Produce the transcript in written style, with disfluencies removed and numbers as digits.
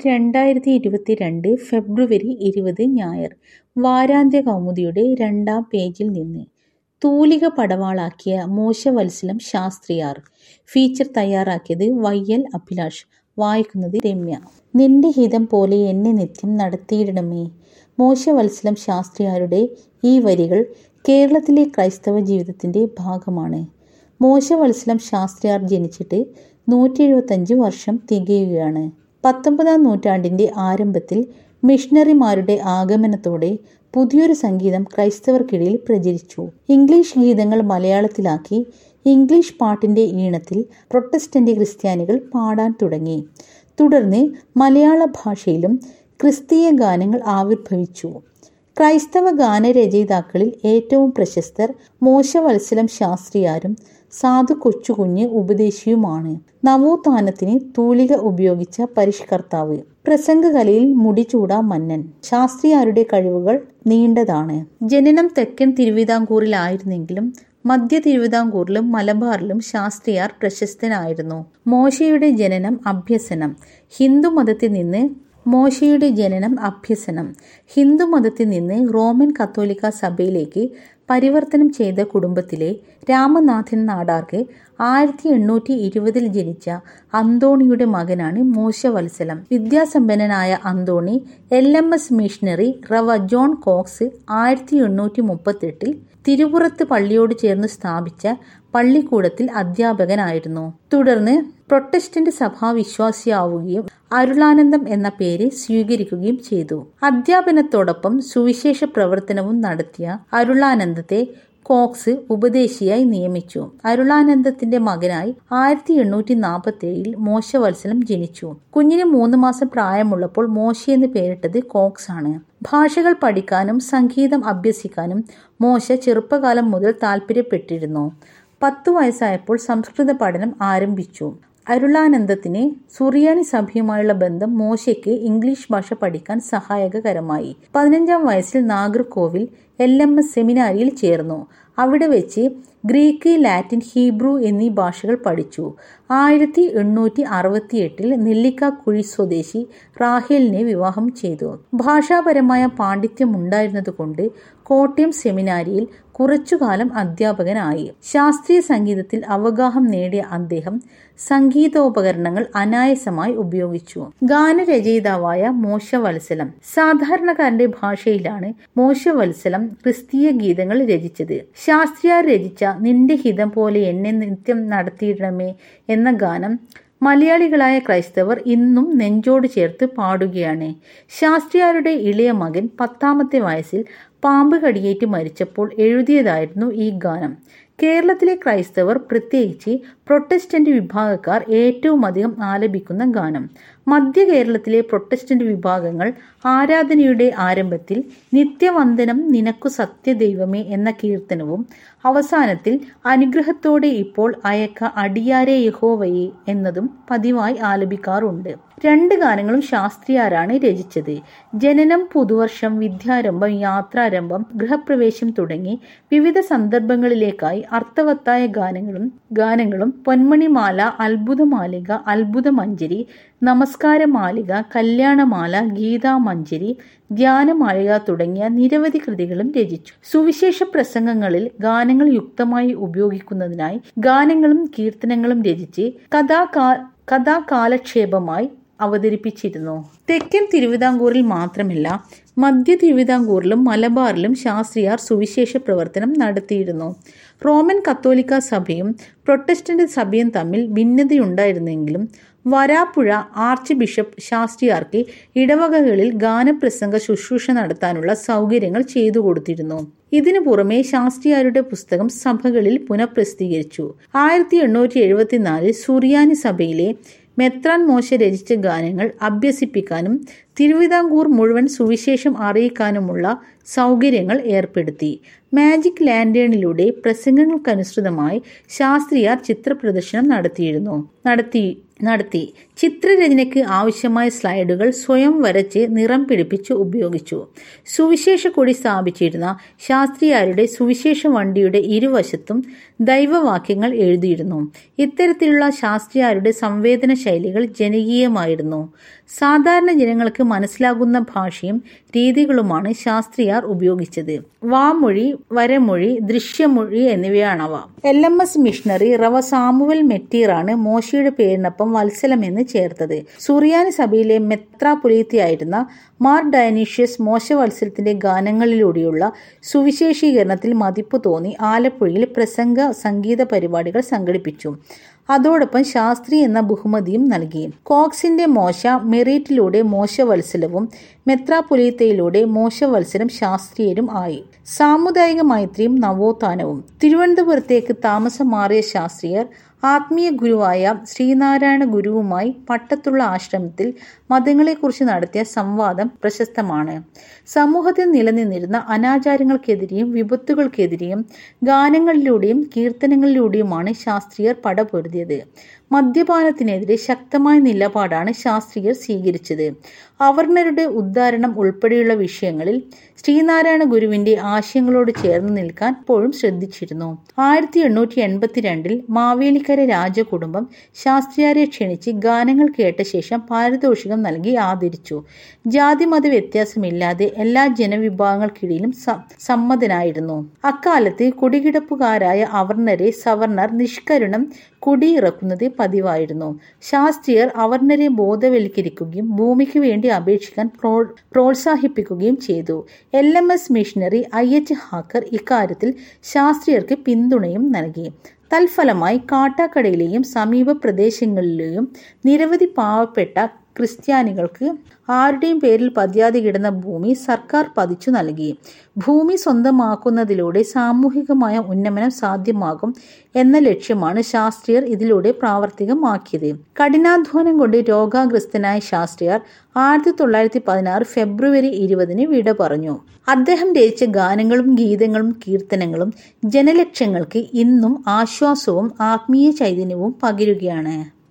2022 ഫെബ്രുവരി 20 ഞായർ. വാരാന്ത്യ കൗമുദിയുടെ 2-ാം പേജിൽ നിന്ന്. തൂലിക പടവാളാക്കിയ മോശവത്സലം ശാസ്ത്രിയാർ. ഫീച്ചർ തയ്യാറാക്കിയത് YL അഭിലാഷ്. വായിക്കുന്നത് രമ്യ. നിന്റെ ഹിതം പോലെ എന്നെ നിത്യം നടത്തിയിടണമേ. മോശവത്സലം ശാസ്ത്രിയാരുടെ ഈ വരികൾ കേരളത്തിലെ ക്രൈസ്തവ ജീവിതത്തിന്റെ ഭാഗമാണ്. മോശവത്സലം ശാസ്ത്രിയാർ ജനിച്ചിട്ട് 175 വർഷം തികയുകയാണ്. 19-ാം നൂറ്റാണ്ടിന്റെ ആരംഭത്തിൽ മിഷണറിമാരുടെ ആഗമനത്തോടെ പുതിയൊരു സംഗീതം ക്രൈസ്തവർക്കിടയിൽ പ്രചരിച്ചു. ഇംഗ്ലീഷ് ഗീതങ്ങൾ മലയാളത്തിലാക്കി ഇംഗ്ലീഷ് പാട്ടിന്റെ ഈണത്തിൽ പ്രൊട്ടസ്റ്റന്റ് ക്രിസ്ത്യാനികൾ പാടാൻ തുടങ്ങി. തുടർന്ന് മലയാള ഭാഷയിലും ക്രിസ്തീയ ഗാനങ്ങൾ ആവിർഭവിച്ചു. ക്രൈസ്തവ ഗാനരചയിതാക്കളിൽ ഏറ്റവും പ്രശസ്തർ മോശവത്സലം ശാസ്ത്രിയാരും സാധു കൊച്ചുകുഞ്ഞ് ഉപദേശിയുമാണ്. നവോത്ഥാനത്തിന് തൂലിക ഉപയോഗിച്ച പരിഷ്കർത്താവ്. പ്രസംഗകലയിൽ മുടിചൂട മന്നൻ. ശാസ്ത്രിയാരുടെ കഴിവുകൾ നീണ്ടതാണ്. ജനനം തെക്കൻ തിരുവിതാംകൂറിലായിരുന്നെങ്കിലും മധ്യ തിരുവിതാംകൂറിലും മലബാറിലും ശാസ്ത്രിയാർ പ്രശസ്തനായിരുന്നു. മോശയുടെ ജനനം അഭ്യസനം. ഹിന്ദുമതത്തിൽ നിന്ന് റോമൻ കത്തോലിക്ക സഭയിലേക്ക് പരിവർത്തനം ചെയ്ത കുടുംബത്തിലെ രാമനാഥൻ നാടാർക്ക് 1820 ജനിച്ച അന്തോണിയുടെ മകനാണ് മോശവത്സലം. വിദ്യാസമ്പന്നനായ Antony LMS missionary Rev John Cox 1838 തിരുപുറത്ത് പള്ളിയോട് ചേർന്ന് സ്ഥാപിച്ച പള്ളിക്കൂടത്തിൽ അധ്യാപകനായിരുന്നു. തുടർന്ന് പ്രൊട്ടസ്റ്റന്റ് സഭാവിശ്വാസിയാവുകയും അരുളാനന്ദം എന്ന പേര് സ്വീകരിക്കുകയും ചെയ്തു. അധ്യാപനത്തോടൊപ്പം സുവിശേഷ പ്രവർത്തനവും നടത്തിയ അരുളാനന്ദത്തെ കോക്സ് ഉപദേശിയായി നിയമിച്ചു. അരുളാനന്ദത്തിന്റെ മകനായി 1847 മോശവത്സലം ജനിച്ചു. കുഞ്ഞിന് 3 മാസം പ്രായമുള്ളപ്പോൾ മോശയെന്ന് പേരിട്ടത് കോക്സ് ആണ്. ഭാഷകൾ പഠിക്കാനും സംഗീതം അഭ്യസിക്കാനും മോശ ചെറുപ്പകാലം മുതൽ താല്പര്യപ്പെട്ടിരുന്നു. 10 വയസ്സായപ്പോൾ സംസ്കൃത പഠനം ആരംഭിച്ചു. അരുളാനന്ദത്തിന് സുറിയാനി സഭയുമായുള്ള ബന്ധം മോശയ്ക്ക് ഇംഗ്ലീഷ് ഭാഷ പഠിക്കാൻ സഹായകരമായി. 15-ാം വയസ്സിൽ നാഗർകോവിൽ LMS സെമിനാരിയിൽ ചേർന്നു. അവിടെ വെച്ച് ഗ്രീക്ക്, ലാറ്റിൻ, ഹീബ്രു എന്നീ ഭാഷകൾ പഠിച്ചു. 1868 നെല്ലിക്കാക്കുഴി സ്വദേശി റാഹേലിനെ വിവാഹം ചെയ്തു. ഭാഷാപരമായ പാണ്ഡിത്യം ഉണ്ടായിരുന്നതുകൊണ്ട് കോട്ടയം സെമിനാരിയിൽ കുറച്ചുകാലം അധ്യാപകനായി. ശാസ്ത്രീയ സംഗീതത്തിൽ അവഗാഹം നേടിയ അദ്ദേഹം സംഗീതോപകരണങ്ങൾ അനായാസമായി ഉപയോഗിച്ചു. ഗാനരചയിതാവായ മോശവത്സലം. സാധാരണക്കാരന്റെ ഭാഷയിലാണ് മോശവത്സലം ക്രിസ്തീയ ഗീതങ്ങൾ രചിച്ചത്. ശാസ്ത്രിയാർ രചിച്ച നിന്റെ ഹിതം പോലെ എന്നെ നിത്യം നടത്തിയിടണമേ എന്ന ഗാനം മലയാളികളായ ക്രൈസ്തവർ ഇന്നും നെഞ്ചോട് ചേർത്ത് പാടുകയാണ്. ശാസ്ത്രിയാരുടെ ഇളയ മകൻ 10-ാമത്തെ വയസ്സിൽ പാമ്പ് കടിയേറ്റ് മരിച്ചപ്പോൾ എഴുതിയതായിരുന്നു ഈ ഗാനം. കേരളത്തിലെ ക്രൈസ്തവർ, പ്രത്യേകിച്ച് പ്രൊട്ടസ്റ്റന്റ് വിഭാഗക്കാർ ഏറ്റവും അധികം ആലപിക്കുന്ന ഗാനം. മധ്യ കേരളത്തിലെ പ്രൊട്ടസ്റ്റന്റ് വിഭാഗങ്ങൾ ആരാധനയുടെ ആരംഭത്തിൽ നിത്യവന്ദനം നിനക്കു സത്യദൈവമേ എന്ന കീർത്തനവും അവസാനത്തിൽ അനുഗ്രഹത്തോടെ ഇപ്പോൾ അയക്ക അടിയാരെ യഹോവയെ എന്നതും പതിവായി ആലപിക്കാറുണ്ട്. 2 ഗാനങ്ങളും ശാസ്ത്രിയാരാണ് രചിച്ചത്. ജനനം, പുതുവർഷം, വിദ്യാരംഭം, യാത്രാരംഭം, ഗൃഹപ്രവേശം തുടങ്ങി വിവിധ സന്ദർഭങ്ങളിലേക്കായി അർത്ഥവത്തായ ഗാനങ്ങളും പൊന്മണിമാല, അത്ഭുതമാലിക, അത്ഭുതമഞ്ജരി, നമസ്കാരമാലിക, കല്യാണമാല, ഗീതാമഞ്ജരി, ധ്യാനമാലിക തുടങ്ങിയ നിരവധി കൃതികളും രചിച്ചു. സുവിശേഷ പ്രസംഗങ്ങളിൽ ഗാനങ്ങൾ യുക്തമായി ഉപയോഗിക്കുന്നതിനായി ഗാനങ്ങളും കീർത്തനങ്ങളും രചിച്ച് കഥാകാലക്ഷേപമായി അവതരിപ്പിച്ചിരുന്നു. തെക്കൻ തിരുവിതാംകൂറിൽ മാത്രമല്ല മധ്യ തിരുവിതാംകൂറിലും മലബാറിലും ശാസ്ത്രിയാർ സുവിശേഷ പ്രവർത്തനം നടത്തിയിരുന്നു. റോമൻ കത്തോലിക്ക സഭയും പ്രൊട്ടസ്റ്റന്റ് സഭയും തമ്മിൽ ഭിന്നതയുണ്ടായിരുന്നെങ്കിലും വരാപ്പുഴ ആർച്ച് ബിഷപ്പ് ശാസ്ത്രിയാർക്ക് ഇടവകകളിൽ ഗാനപ്രസംഗ ശുശ്രൂഷ നടത്താനുള്ള സൗകര്യങ്ങൾ ചെയ്തു കൊടുത്തിരുന്നു. ഇതിനു പുറമെ ശാസ്ത്രിയാരുടെ പുസ്തകം സഭകളിൽ പുനഃപ്രസിദ്ധീകരിച്ചു. 1874 സുറിയാനി സഭയിലെ മെത്രാൻ മോശ രചിച്ച ഗാനങ്ങൾ അഭ്യസിപ്പിക്കാനും തിരുവിതാംകൂർ മുഴുവൻ സുവിശേഷം അറിയിക്കാനുമുള്ള സൗകര്യങ്ങൾ ഏർപ്പെടുത്തി. മാജിക് ലാന്റേണിലൂടെ പ്രസംഗങ്ങൾക്കനുസൃതമായി ശാസ്ത്രിയാർ ചിത്രപ്രദർശനം നടത്തി. നടത്തി. ചിത്രരചനയ്ക്ക് ആവശ്യമായ സ്ലൈഡുകൾ സ്വയം വരച്ച് നിറം പിടിപ്പിച്ച് ഉപയോഗിച്ചു. സുവിശേഷ കൊടി സ്ഥാപിച്ചിരുന്ന ശാസ്ത്രിയാരുടെ സുവിശേഷ വണ്ടിയുടെ ഇരുവശത്തും ദൈവവാക്യങ്ങൾ എഴുതിയിരുന്നു. ഇത്തരത്തിലുള്ള ശാസ്ത്രിയാരുടെ സംവേദന ശൈലികൾ ജനകീയമായിരുന്നു. സാധാരണ ജനങ്ങൾക്ക് മനസ്സിലാകുന്ന ഭാഷയും രീതികളുമാണ് ശാസ്ത്രിയാർ ഉപയോഗിച്ചത്. വാമൊഴി, വരമൊഴി, ദൃശ്യമൊഴി എന്നിവയാണവ. LMS മിഷണറി റവ സാമുവൽ മെറ്റീറാണ് മോശയുടെ പേരിനൊപ്പം വത്സലം എന്ന് ചേർത്തത്. സുറിയാനി സഭയിലെ മെത്രാപൊലീത്തയായിരുന്ന മാർ ഡയനീഷ്യസ് മോശവത്സലത്തിന്റെ ഗാനങ്ങളിലൂടെയുള്ള സുവിശേഷീകരണത്തിൽ മതിപ്പ് തോന്നി ആലപ്പുഴയിൽ പ്രസംഗ സംഗീത പരിപാടികൾ സംഘടിപ്പിച്ചു. അതോടൊപ്പം ശാസ്ത്രി എന്ന ബഹുമതിയും നൽകി. കോക്സിന്റെ മോശ മെറിറ്റിലൂടെ മോശവത്സലവും മെത്രാപൊലീത്തയിലൂടെ മോശവത്സരം ശാസ്ത്രീയരും ആയി. സാമുദായിക മൈത്രിയും നവോത്ഥാനവും. തിരുവനന്തപുരത്തേക്ക് താമസം മാറിയ ശാസ്ത്രിയർ ആത്മീയ ഗുരുവായ ശ്രീനാരായണ ഗുരുവുമായി പട്ടത്തുള്ള ആശ്രമത്തിൽ മതങ്ങളെക്കുറിച്ച് നടത്തിയ സംവാദം പ്രശസ്തമാണ്. സമൂഹത്തിൽ നിലനിന്നിരുന്ന അനാചാരങ്ങൾക്കെതിരെയും വിപത്തുകൾക്കെതിരെയും ഗാനങ്ങളിലൂടെയും കീർത്തനങ്ങളിലൂടെയുമാണ് ശാസ്ത്രിയർ പടപൊരുതിയത്. മദ്യപാനത്തിനെതിരെ ശക്തമായ നിലപാടാണ് ശാസ്ത്രിയർ സ്വീകരിച്ചത്. അവർണരുടെ ഉദ്ധാരണം ഉൾപ്പെടെയുള്ള വിഷയങ്ങളിൽ ശ്രീനാരായണ ഗുരുവിന്റെ ആശയങ്ങളോട് ചേർന്ന് നിൽക്കാൻ എപ്പോഴും ശ്രദ്ധിച്ചിരുന്നു. 1882 മാവേലിക്കര രാജകുടുംബം ശാസ്ത്രിയാരെ ക്ഷണിച്ച് ഗാനങ്ങൾ കേട്ട ശേഷം പാരിതോഷികം നൽകി ആദരിച്ചു. ജാതിമത വ്യത്യാസമില്ലാതെ എല്ലാ ജനവിഭാഗങ്ങൾക്കിടയിലും സമ്മതനായിരുന്നു. അക്കാലത്ത് കുടികിടപ്പുകാരായ അവർണരെ സവർണർ നിഷ്കരുണം കുടിയിറക്കുന്നത് പതിവായിരുന്നു. ശാസ്ത്രിയർ അവർണരെ ബോധവൽക്കരിക്കുകയും ഭൂമിക്ക് വേണ്ടി അപേക്ഷിക്കാൻ പ്രോത്സാഹിപ്പിക്കുകയും ചെയ്തു. LMS മിഷണറി IH ഹാക്കർ ഇക്കാര്യത്തിൽ ശാസ്ത്രിയർക്ക് പിന്തുണയും നൽകി. തൽഫലമായി കാട്ടാക്കടയിലെയും സമീപ പ്രദേശങ്ങളിലെയും നിരവധി പാവപ്പെട്ട ക്രിസ്ത്യാനികൾക്ക് ആരുടെയും പേരിൽ പതിയാതെ കിടന്ന ഭൂമി സർക്കാർ പതിച്ചു നൽകി. ഭൂമി സ്വന്തമാക്കുന്നതിലൂടെ സാമൂഹികമായ ഉന്നമനം സാധ്യമാകും എന്ന ലക്ഷ്യമാണ് ശാസ്ത്രിയർ ഇതിലൂടെ പ്രാവർത്തികമാക്കിയത്. കഠിനാധ്വാനം കൊണ്ട് രോഗാഗ്രസ്തനായ ശാസ്ത്രിയർ 1916 ഫെബ്രുവരി 20 വിട പറഞ്ഞു. അദ്ദേഹം രചിച്ച ഗാനങ്ങളും ഗീതങ്ങളും കീർത്തനങ്ങളും ജനലക്ഷങ്ങൾക്ക് ഇന്നും ആശ്വാസവും ആത്മീയ ചൈതന്യവും പകരുകയാണ്.